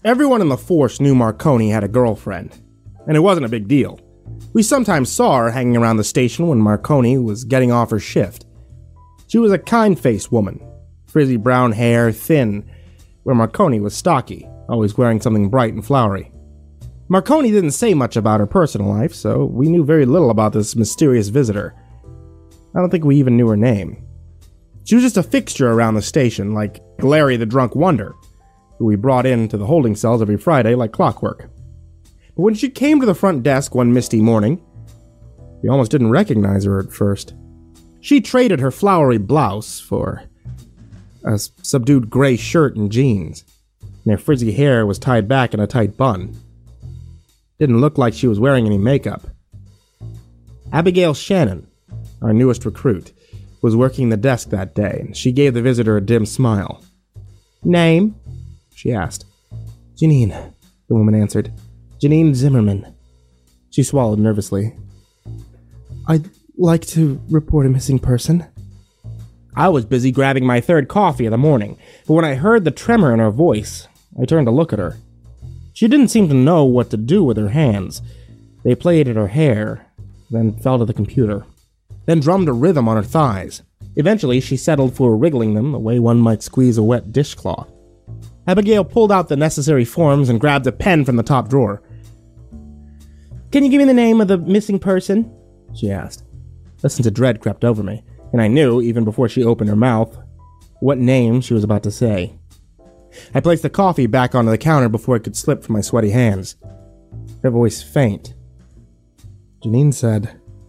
Everyone in the force knew Marconi had a girlfriend, and it wasn't a big deal. We sometimes saw her hanging around the station when Marconi was getting off her shift. She was a kind-faced woman, frizzy brown hair, thin, where Marconi was stocky, always wearing something bright and flowery. Marconi didn't say much about her personal life, so we knew very little about this mysterious visitor. I don't think we even knew her name. She was just a fixture around the station, like Larry the Drunk Wonder, who we brought into the holding cells every Friday like clockwork. But when she came to the front desk one misty morning, we almost didn't recognize her at first. She traded her flowery blouse for a subdued gray shirt and jeans, and her frizzy hair was tied back in a tight bun. Didn't look like she was wearing any makeup. Abigail Shannon, our newest recruit, was working the desk that day, and she gave the visitor a dim smile. "Name?" she asked. "Janine," the woman answered. "Janine Zimmerman." She swallowed nervously. "I'd like to report a missing person." I was busy grabbing my third coffee of the morning, but when I heard the tremor in her voice, I turned to look at her. She didn't seem to know what to do with her hands. They played at her hair, then fell to the computer, then drummed a rhythm on her thighs. Eventually, she settled for wriggling them the way one might squeeze a wet dishcloth. Abigail pulled out the necessary forms and grabbed a pen from the top drawer. "Can you give me the name of the missing person?" she asked. A sense of dread crept over me, and I knew, even before she opened her mouth, what name she was about to say. I placed the coffee back onto the counter before it could slip from my sweaty hands. Her voice faint. Janine said,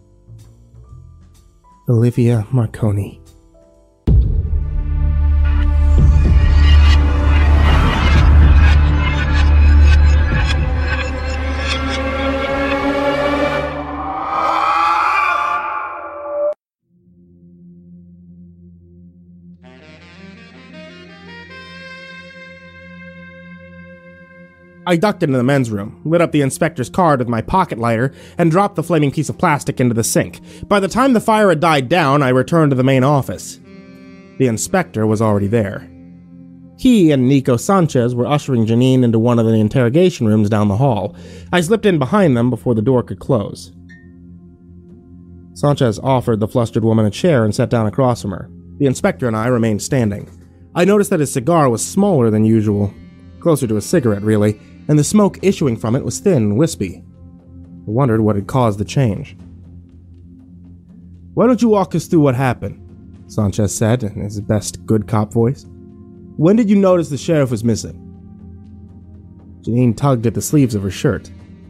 "Olivia Marconi." I ducked into the men's room, lit up the inspector's card with my pocket lighter, and dropped the flaming piece of plastic into the sink. By the time the fire had died down, I returned to the main office. The inspector was already there. He and Nico Sanchez were ushering Janine into one of the interrogation rooms down the hall. I slipped in behind them before the door could close. Sanchez offered the flustered woman a chair and sat down across from her. The inspector and I remained standing. I noticed that his cigar was smaller than usual, closer to a cigarette, really, and the smoke issuing from it was thin and wispy. I wondered what had caused the change. "Why don't you walk us through what happened?" Sanchez said in his best good cop voice. "When did you notice the sheriff was missing?" Janine tugged at the sleeves of her shirt.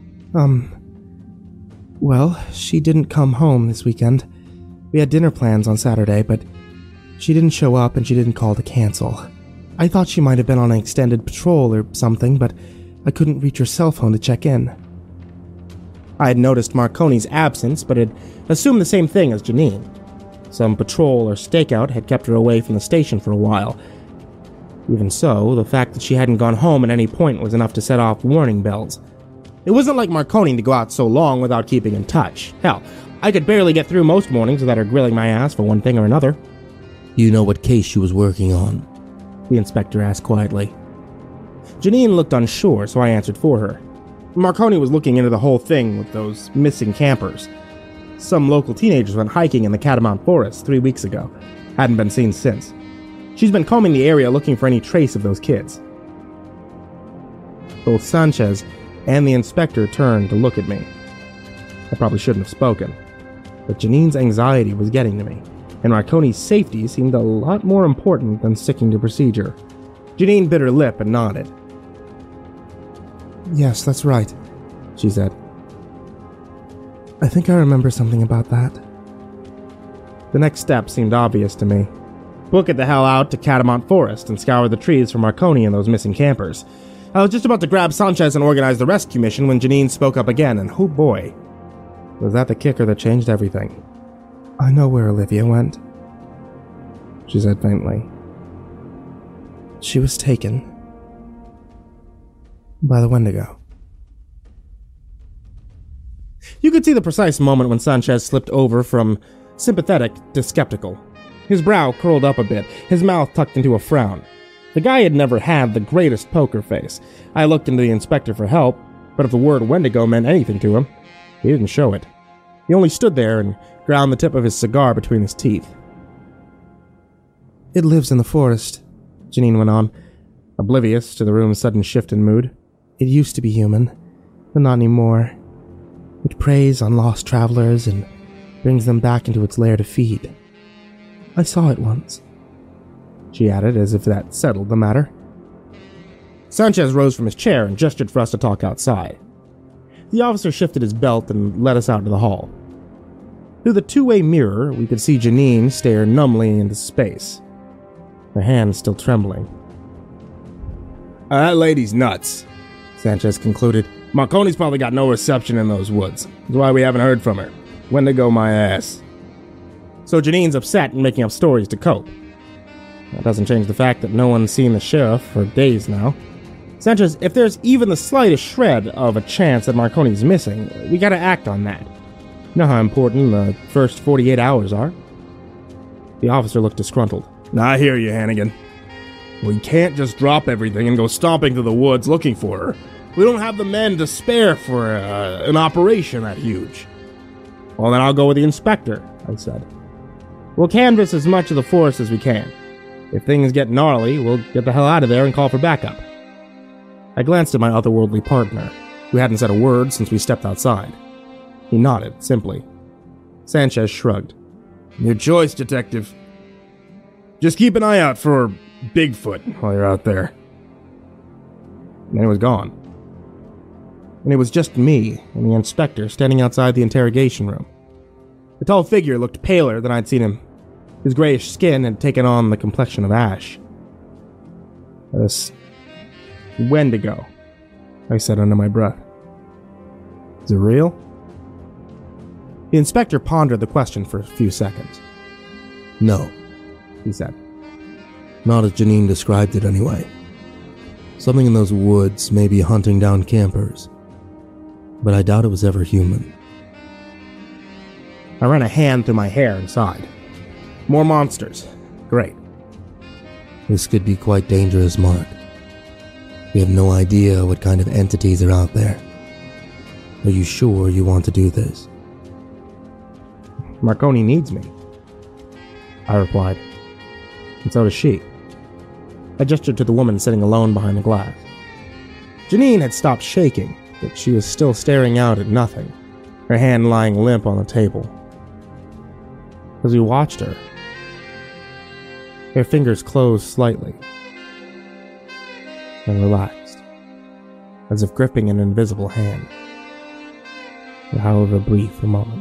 Well, she didn't come home this weekend. We had dinner plans on Saturday, but she didn't show up and she didn't call to cancel. I thought she might have been on an extended patrol or something, but I couldn't reach her cell phone to check in. I had noticed Marconi's absence, but had assumed the same thing as Janine. Some patrol or stakeout had kept her away from the station for a while. Even so, the fact that she hadn't gone home at any point was enough to set off warning bells. It wasn't like Marconi to go out so long without keeping in touch. Hell, I could barely get through most mornings without her grilling my ass for one thing or another. "You know what case she was working on?" the inspector asked quietly. Janine looked unsure, so I answered for her. Marconi was looking into the whole thing with those missing campers. Some local teenagers went hiking in the Catamount Forest 3 weeks ago. Hadn't been seen since. She's been combing the area looking for any trace of those kids. Both Sanchez and the inspector turned to look at me. I probably shouldn't have spoken, but Janine's anxiety was getting to me, and Marconi's safety seemed a lot more important than sticking to procedure. Janine bit her lip and nodded. "Yes, that's right," she said. "I think I remember something about that." The next step seemed obvious to me. Book it the hell out to Catamount Forest and scour the trees for Marconi and those missing campers. I was just about to grab Sanchez and organize the rescue mission when Janine spoke up again, and oh boy, was that the kicker that changed everything. "I know where Olivia went," she said faintly. "She was taken by the Wendigo." You could see the precise moment when Sanchez slipped over from sympathetic to skeptical. His brow curled up a bit, his mouth tucked into a frown. The guy had never had the greatest poker face. I looked into the inspector for help, but if the word Wendigo meant anything to him, he didn't show it. He only stood there and ground the tip of his cigar between his teeth. "It lives in the forest," Janine went on, oblivious to the room's sudden shift in mood. "It used to be human, but not anymore. It preys on lost travelers and brings them back into its lair to feed. I saw it once," she added, as if that settled the matter. Sanchez rose from his chair and gestured for us to talk outside. The officer shifted his belt and led us out into the hall. Through the two-way mirror, we could see Janine stare numbly into space, her hands still trembling. "That lady's nuts," Sanchez concluded. "Marconi's probably got no reception in those woods. That's why we haven't heard from her. Wendigo my ass." So Janine's upset and making up stories to cope. That doesn't change the fact that no one's seen the sheriff for days now. Sanchez, if there's even the slightest shred of a chance that Marconi's missing, we gotta act on that. You know how important the first 48 hours are? The officer looked disgruntled. "I hear you, Hannigan. We can't just drop everything and go stomping through the woods looking for her. We don't have the men to spare for an operation that huge." "Well, then I'll go with the inspector," I said. "We'll canvass as much of the forest as we can. If things get gnarly, we'll get the hell out of there and call for backup." I glanced at my otherworldly partner, who hadn't said a word since we stepped outside. He nodded, simply. Sanchez shrugged. "Your choice, detective. Just keep an eye out for Bigfoot while you're out there." And then he was gone. And it was just me and the inspector standing outside the interrogation room. The tall figure looked paler than I'd seen him. His grayish skin had taken on the complexion of ash. "This Wendigo," I said under my breath. "Is it real?" The inspector pondered the question for a few seconds. "No," he said. "Not as Janine described it anyway. Something in those woods may be hunting down campers, but I doubt it was ever human." I ran a hand through my hair and sighed. "More monsters. Great." "This could be quite dangerous, Mark. We have no idea what kind of entities are out there. Are you sure you want to do this?" "Marconi needs me," I replied. "And so does she." I gestured to the woman sitting alone behind the glass. Janine had stopped shaking, but she was still staring out at nothing, her hand lying limp on the table. As we watched her, her fingers closed slightly, and relaxed, as if gripping an invisible hand, for however brief a moment.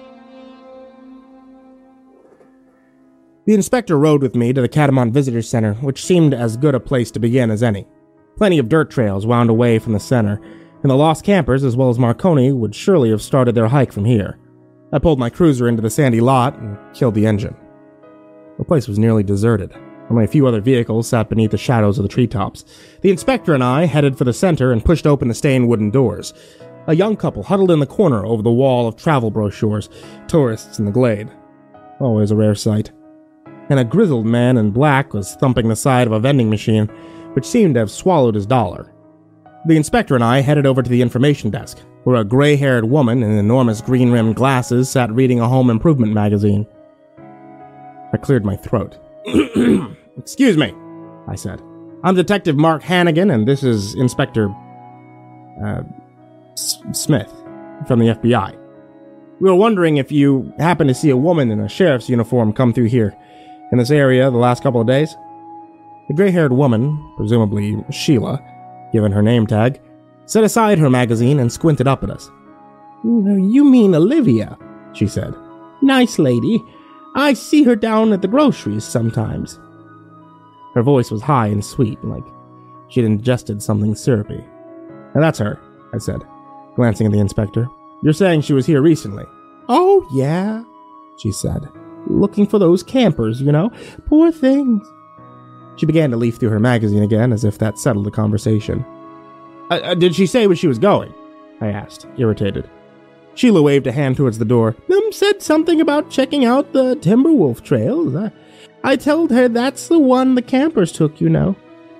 The inspector rode with me to the Catamount Visitor Center, which seemed as good a place to begin as any. Plenty of dirt trails wound away from the center, and the lost campers, as well as Marconi, would surely have started their hike from here. I pulled my cruiser into the sandy lot and killed the engine. The place was nearly deserted. Only a few other vehicles sat beneath the shadows of the treetops. The inspector and I headed for the center and pushed open the stained wooden doors. A young couple huddled in the corner over the wall of travel brochures, tourists in the glade. Always a rare sight. And a grizzled man in black was thumping the side of a vending machine, which seemed to have swallowed his dollar. The inspector and I headed over to the information desk, where a gray-haired woman in enormous green-rimmed glasses sat reading a home improvement magazine. I cleared my throat. "Excuse me," I said. "I'm Detective Mark Hannigan, and this is Inspector Smith from the FBI. We were wondering if you happened to see a woman in a sheriff's uniform come through here in this area the last couple of days." The gray-haired woman, presumably Sheila, given her name tag, set aside her magazine and squinted up at us. "You mean Olivia," she said. "Nice lady. I see her down at the groceries sometimes." Her voice was high and sweet, like she'd ingested something syrupy. "And that's her," I said, glancing at the inspector. "You're saying she was here recently?" "Oh, yeah," she said. "Looking for those campers, you know. Poor things." She began to leaf through her magazine again, as if that settled the conversation. Did she say where she was going?" I asked, irritated. Sheila waved a hand towards the door. Said something about checking out the Timberwolf trails. I told her that's the one the campers took, you know.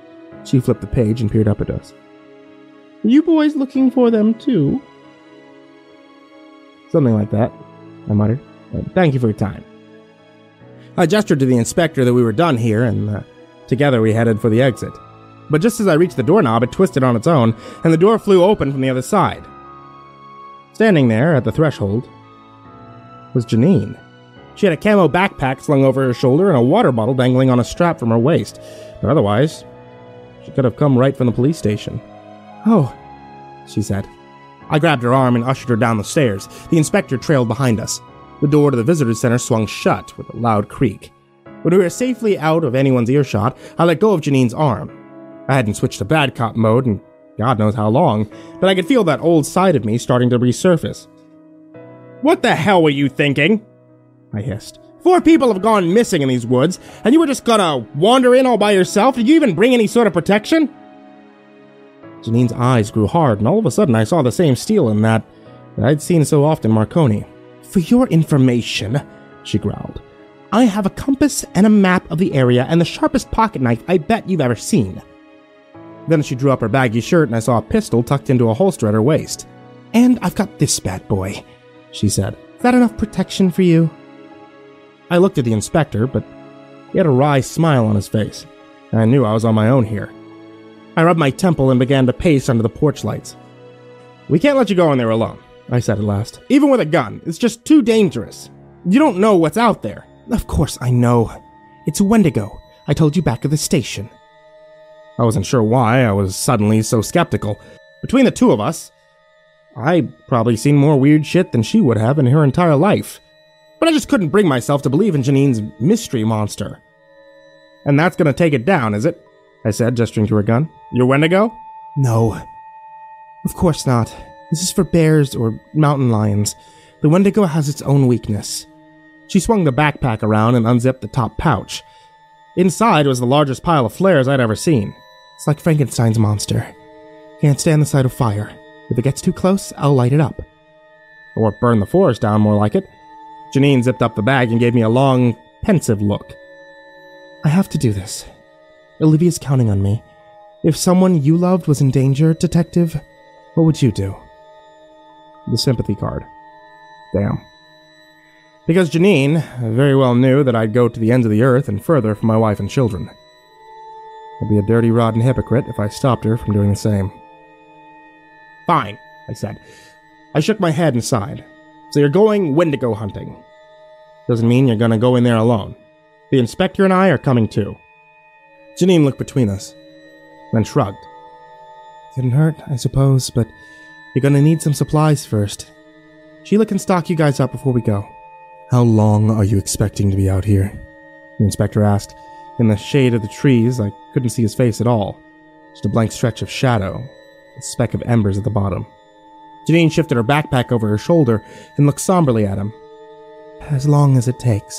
She flipped the page and peered up at us. "Are you boys looking for them too?" "Something like that," I muttered. "Thank you for your time." I gestured to the inspector that we were done here, and together we headed for the exit. But just as I reached the doorknob, it twisted on its own, and the door flew open from the other side. Standing there at the threshold was Janine. She had a camo backpack slung over her shoulder and a water bottle dangling on a strap from her waist, but otherwise, she could have come right from the police station. "Oh," she said. I grabbed her arm and ushered her down the stairs. The inspector trailed behind us. The door to the visitor center swung shut with a loud creak. When we were safely out of anyone's earshot, I let go of Janine's arm. I hadn't switched to bad cop mode in God knows how long, but I could feel that old side of me starting to resurface. "What the hell were you thinking?" I hissed. 4 people have gone missing in these woods, and you were just gonna wander in all by yourself? Did you even bring any sort of protection? Janine's eyes grew hard, and all of a sudden I saw the same steel in that I'd seen so often Marconi. "For your information," she growled, "I have a compass and a map of the area and the sharpest pocket knife I bet you've ever seen." Then she drew up her baggy shirt and I saw a pistol tucked into a holster at her waist. "And I've got this bad boy," she said. "Is that enough protection for you?" I looked at the inspector, but he had a wry smile on his face, and I knew I was on my own here. I rubbed my temple and began to pace under the porch lights. "We can't let you go in there alone," I said at last. "Even with a gun, it's just too dangerous. You don't know what's out there." "Of course I know. It's Wendigo. I told you back at the station." I wasn't sure why I was suddenly so skeptical. Between the two of us, I'd probably seen more weird shit than she would have in her entire life. But I just couldn't bring myself to believe in Janine's mystery monster. "And that's gonna take it down, is it?" I said, gesturing to her gun. "Your Wendigo?" "No. Of course not. This is for bears or mountain lions. The Wendigo has its own weakness." She swung the backpack around and unzipped the top pouch. Inside was the largest pile of flares I'd ever seen. "It's like Frankenstein's monster. Can't stand the sight of fire. If it gets too close, I'll light it up." "Or burn the forest down, more like it." Janine zipped up the bag and gave me a long, pensive look. "I have to do this. Olivia's counting on me. If someone you loved was in danger, Detective, what would you do?" The sympathy card. Damn. Because Janine very well knew that I'd go to the ends of the earth and further for my wife and children. I'd be a dirty, rotten hypocrite if I stopped her from doing the same. "Fine," I said. I shook my head and sighed. "So you're going Wendigo hunting. Doesn't mean you're gonna go in there alone. The inspector and I are coming too." Janine looked between us, then shrugged. "Couldn't hurt, I suppose, but you're gonna need some supplies first. Sheila can stock you guys up before we go." "How long are you expecting to be out here?" the inspector asked. In the shade of the trees, I couldn't see his face at all. Just a blank stretch of shadow, a speck of embers at the bottom. Janine shifted her backpack over her shoulder and looked somberly at him. "As long as it takes."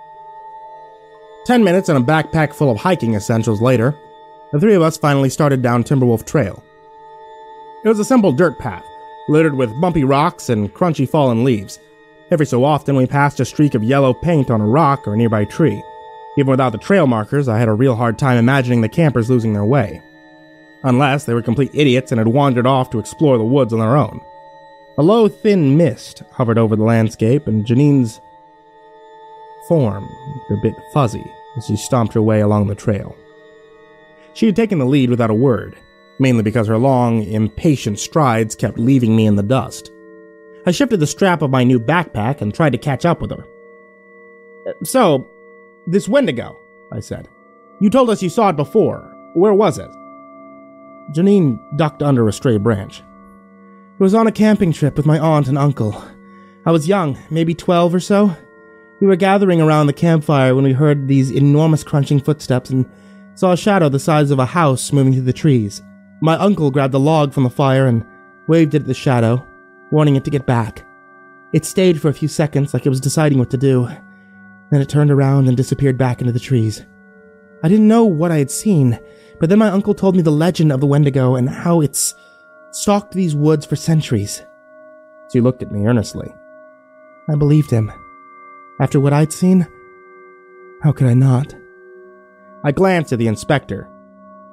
10 minutes and a backpack full of hiking essentials later, the three of us finally started down Timberwolf Trail. It was a simple dirt path, littered with bumpy rocks and crunchy fallen leaves. Every so often we passed a streak of yellow paint on a rock or a nearby tree. Even without the trail markers, I had a real hard time imagining the campers losing their way. Unless they were complete idiots and had wandered off to explore the woods on their own. A low, thin mist hovered over the landscape, and Janine's form looked a bit fuzzy as she stomped her way along the trail. She had taken the lead without a word, mainly because her long, impatient strides kept leaving me in the dust. I shifted the strap of my new backpack and tried to catch up with her. "So, this Wendigo," I said. "You told us you saw it before. Where was it?" Janine ducked under a stray branch. "It was on a camping trip with my aunt and uncle. I was young, maybe 12 or so. We were gathering around the campfire when we heard these enormous crunching footsteps and saw a shadow the size of a house moving through the trees. My uncle grabbed a log from the fire and waved it at the shadow, warning it to get back. It stayed for a few seconds like it was deciding what to do. Then it turned around and disappeared back into the trees. I didn't know what I had seen, but then my uncle told me the legend of the Wendigo and how it's stalked these woods for centuries." She looked at me earnestly. I believed him. After what I'd seen, how could I not? I glanced at the inspector.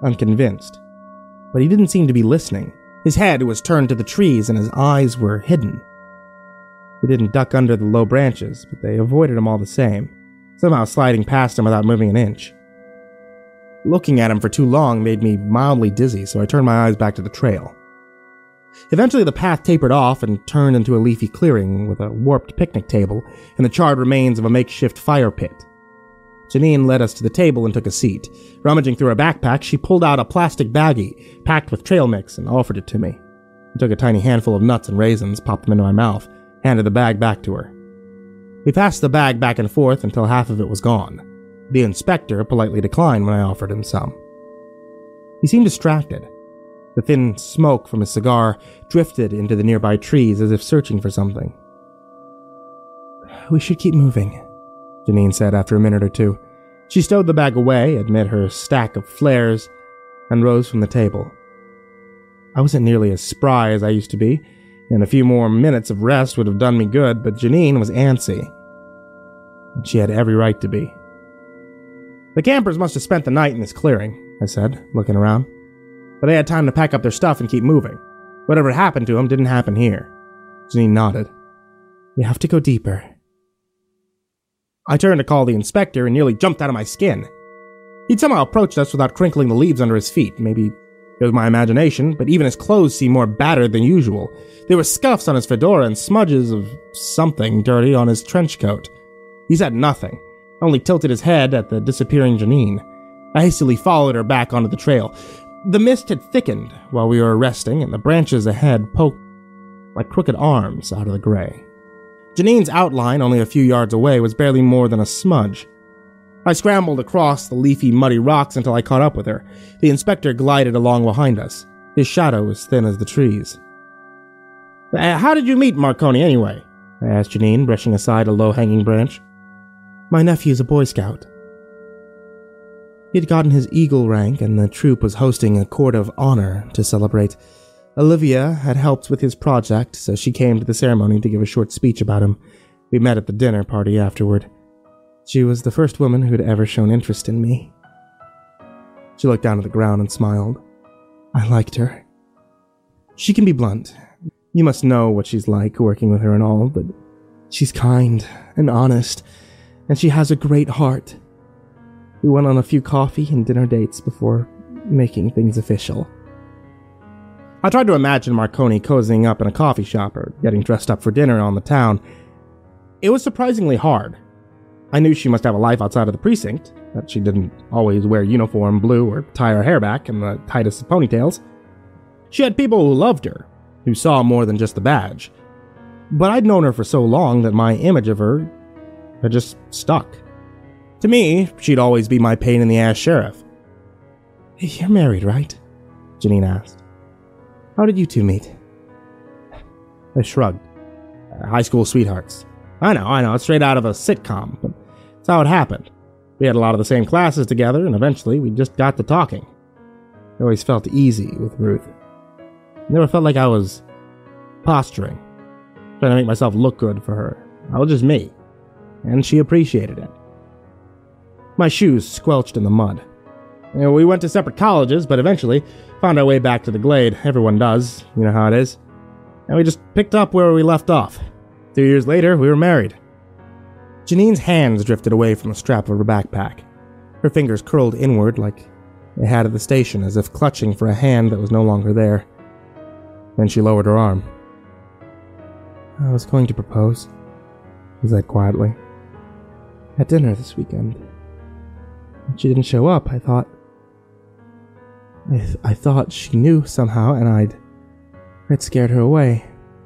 unconvinced. But he didn't seem to be listening. His head was turned to the trees and his eyes were hidden. They didn't duck under the low branches, but they avoided him all the same, somehow sliding past him without moving an inch. Looking at him for too long made me mildly dizzy, so I turned my eyes back to the trail. Eventually the path tapered off and turned into a leafy clearing with a warped picnic table and the charred remains of a makeshift fire pit. Janine led us to the table and took a seat. Rummaging through her backpack, she pulled out a plastic baggie packed with trail mix and offered it to me. I took a tiny handful of nuts and raisins, popped them into my mouth, handed the bag back to her. We passed the bag back and forth until half of it was gone. The inspector politely declined when I offered him some. He seemed distracted. The thin smoke from his cigar drifted into the nearby trees as if searching for something. "We should keep moving," Janine said after a minute or two. She stowed the bag away amid her stack of flares and rose from the table. I wasn't nearly as spry as I used to be, and a few more minutes of rest would have done me good, but Janine was antsy. And she had every right to be. "The campers must have spent the night in this clearing," I said, looking around. "But they had time to pack up their stuff and keep moving. Whatever happened to them didn't happen here." Janine nodded. "We have to go deeper." I turned to call the inspector and nearly jumped out of my skin. He'd somehow approached us without crinkling the leaves under his feet. Maybe it was my imagination, but even his clothes seemed more battered than usual. There were scuffs on his fedora and smudges of something dirty on his trench coat. He said nothing, only tilted his head at the disappearing Janine. I hastily followed her back onto the trail. The mist had thickened while we were resting, and the branches ahead poked like crooked arms out of the gray. Janine's outline, only a few yards away, was barely more than a smudge. I scrambled across the leafy, muddy rocks until I caught up with her. The inspector glided along behind us, his shadow as thin as the trees. "How did you meet Marconi, anyway?" I asked Janine, brushing aside a low-hanging branch. "My nephew's a Boy Scout. He had gotten his Eagle rank, and the troop was hosting a court of honor to celebrate. Olivia had helped with his project, so she came to the ceremony to give a short speech about him. We met at the dinner party afterward. She was the first woman who had ever shown interest in me." She looked down at the ground and smiled. "I liked her. She can be blunt. You must know what she's like working with her and all, but she's kind and honest, and she has a great heart. We went on a few coffee and dinner dates before making things official." I tried to imagine Marconi cozying up in a coffee shop or getting dressed up for dinner on the town. It was surprisingly hard. I knew she must have a life outside of the precinct, that she didn't always wear uniform blue or tie her hair back in the tightest of ponytails. She had people who loved her, who saw more than just the badge. But I'd known her for so long that my image of her had just stuck. To me, she'd always be my pain-in-the-ass sheriff. "You're married, right?" Janine asked. "How did you two meet?" I shrugged. "High school sweethearts. I know, it's straight out of a sitcom, but that's how it happened. We had a lot of the same classes together, and eventually we just got to talking. I always felt easy with Ruth. Never felt like I was posturing, trying to make myself look good for her. I was just me, and she appreciated it." My shoes squelched in the mud. We went to separate colleges, but eventually found our way back to the Glade. Everyone does, you know how it is. And we just picked up where we left off. 2 years later, we were married. Janine's hands drifted away from the strap of her backpack. Her fingers curled inward like they had at the station, as if clutching for a hand that was no longer there. Then she lowered her arm. "I was going to propose," she said quietly, "at dinner this weekend. When she didn't show up, I thought she knew somehow, and I'd scared her away.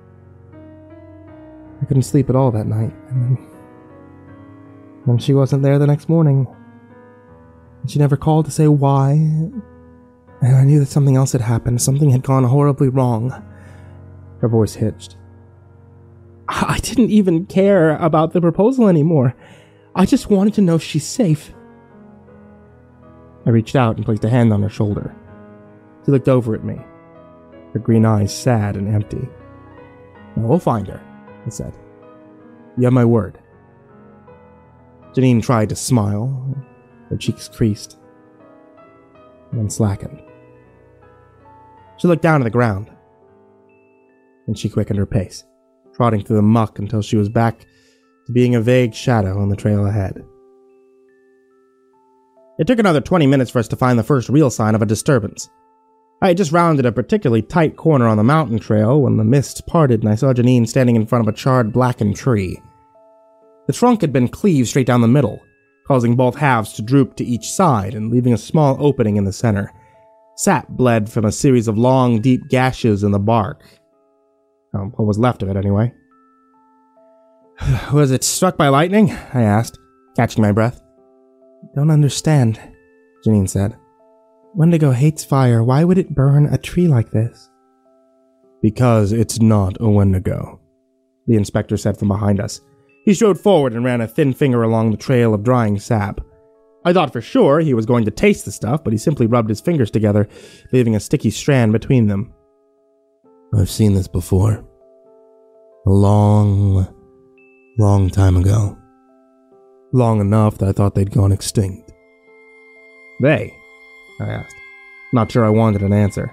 I couldn't sleep at all that night, and then she wasn't there the next morning. And she never called to say why, and I knew that something else had happened. Something had gone horribly wrong." Her voice hitched. "I didn't even care about the proposal anymore. I just wanted to know she's safe." I reached out and placed a hand on her shoulder. She looked over at me, her green eyes sad and empty. "We'll find her," I said. "You have my word." Janine tried to smile. Her cheeks creased. and then slackened. She looked down at the ground. Then she quickened her pace, trotting through the muck until she was back to being a vague shadow on the trail ahead. It took another 20 minutes for us to find the first real sign of a disturbance. I had just rounded a particularly tight corner on the mountain trail when the mist parted and I saw Janine standing in front of a charred, blackened tree. The trunk had been cleaved straight down the middle, causing both halves to droop to each side and leaving a small opening in the center. Sap bled from a series of long, deep gashes in the bark. What was left of it, anyway. Was it struck by lightning? I asked, catching my breath. Don't understand, Janine said. Wendigo hates fire. Why would it burn a tree like this? Because it's not a Wendigo, the inspector said from behind us. He strode forward and ran a thin finger along the trail of drying sap. I thought for sure he was going to taste the stuff, but he simply rubbed his fingers together, leaving a sticky strand between them. I've seen this before. A long time ago. Long enough that I thought they'd gone extinct. They? I asked, not sure I wanted an answer.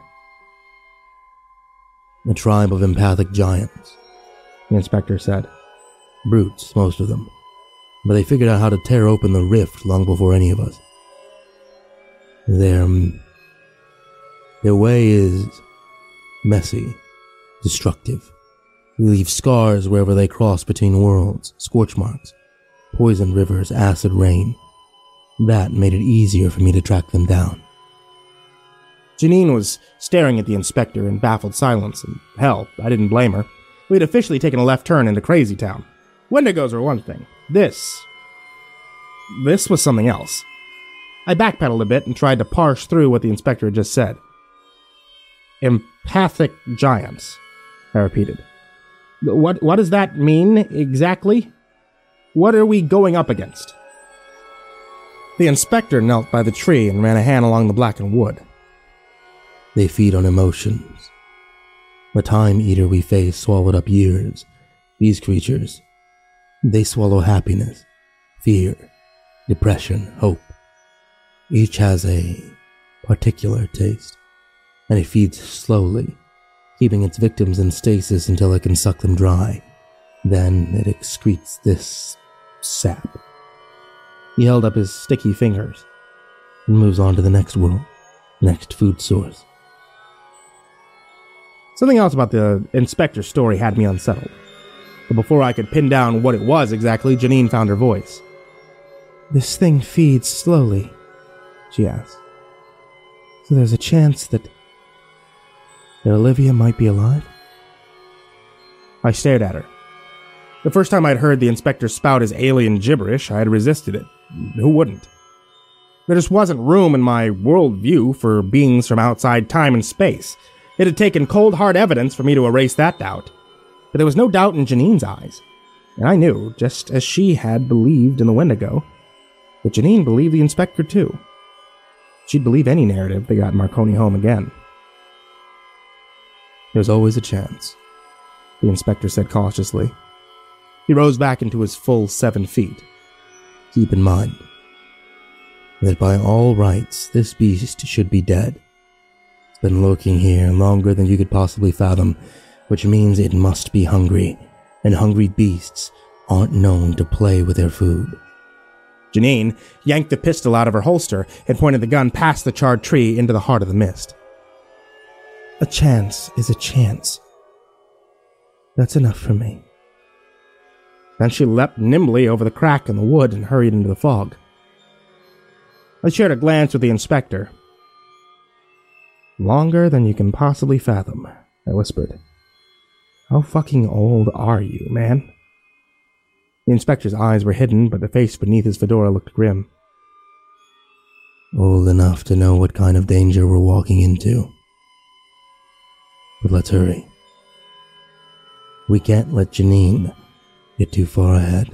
A tribe of empathic giants, the inspector said. Brutes, most of them. But they figured out how to tear open the rift long before any of us. Their way is messy, destructive. They leave scars wherever they cross between worlds, scorch marks, poisoned rivers, acid rain. That made it easier for me to track them down. Janine was staring at the inspector in baffled silence, and hell, I didn't blame her. We had officially taken a left turn into Crazy Town. Wendigos were one thing. This was something else. I backpedaled a bit and tried to parse through what the inspector had just said. Empathic giants, I repeated. What does that mean exactly? What are we going up against? The inspector knelt by the tree and ran a hand along the blackened wood. They feed on emotions. The time eater we face swallowed up years. These creatures, they swallow happiness, fear, depression, hope. Each has a particular taste, and it feeds slowly, keeping its victims in stasis until it can suck them dry. Then it excretes this sap. He held up his sticky fingers and moves on to the next world, next food source. Something else about the inspector's story had me unsettled. But before I could pin down what it was exactly, Janine found her voice. This thing feeds slowly, she asked. So there's a chance that Olivia might be alive? I stared at her. The first time I'd heard the inspector spout his alien gibberish, I had resisted it. Who wouldn't? There just wasn't room in my worldview for beings from outside time and space. It had taken cold, hard evidence for me to erase that doubt. But there was no doubt in Janine's eyes. And I knew, just as she had believed in the Wendigo, that Janine believed the inspector too. She'd believe any narrative that got Marconi home again. There's always a chance, the inspector said cautiously. He rose back into his full 7 feet. Keep in mind that by all rights, this beast should be dead. It's been lurking here longer than you could possibly fathom, which means it must be hungry, and hungry beasts aren't known to play with their food. Janine yanked the pistol out of her holster and pointed the gun past the charred tree into the heart of the mist. A chance is a chance. That's enough for me. Then she leapt nimbly over the crack in the wood and hurried into the fog. I shared a glance with the inspector. Longer than you can possibly fathom, I whispered. How fucking old are you, man? The inspector's eyes were hidden, but the face beneath his fedora looked grim. Old enough to know what kind of danger we're walking into. But let's hurry. We can't let Janine get too far ahead.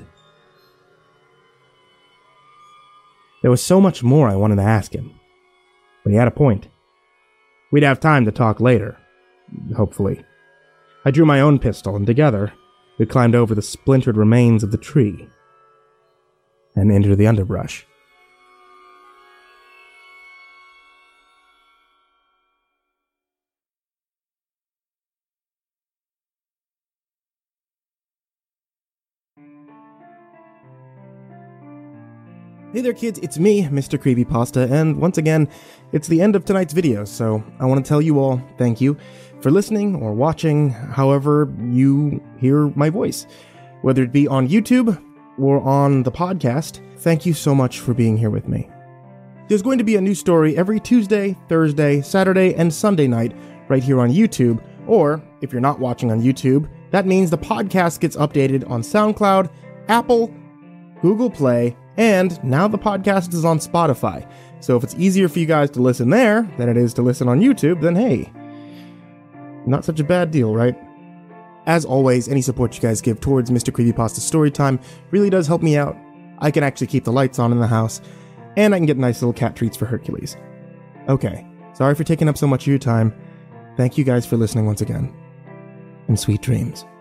There was so much more I wanted to ask him, but he had a point. We'd have time to talk later, hopefully. I drew my own pistol, and together, we climbed over the splintered remains of the tree and into the underbrush. Hey there kids, it's me, Mr. Creepypasta, and once again, it's the end of tonight's video, so I want to tell you all thank you for listening or watching however you hear my voice. Whether it be on YouTube or on the podcast, thank you so much for being here with me. There's going to be a new story every Tuesday, Thursday, Saturday, and Sunday night right here on YouTube, or if you're not watching on YouTube, that means the podcast gets updated on SoundCloud, Apple, Google Play, and now the podcast is on Spotify. So if it's easier for you guys to listen there than it is to listen on YouTube, then hey, not such a bad deal, right? As always, any support you guys give towards Mr. Creepypasta Storytime really does help me out. I can actually keep the lights on in the house, and I can get nice little cat treats for Hercules. Okay, sorry for taking up so much of your time. Thank you guys for listening once again, and sweet dreams.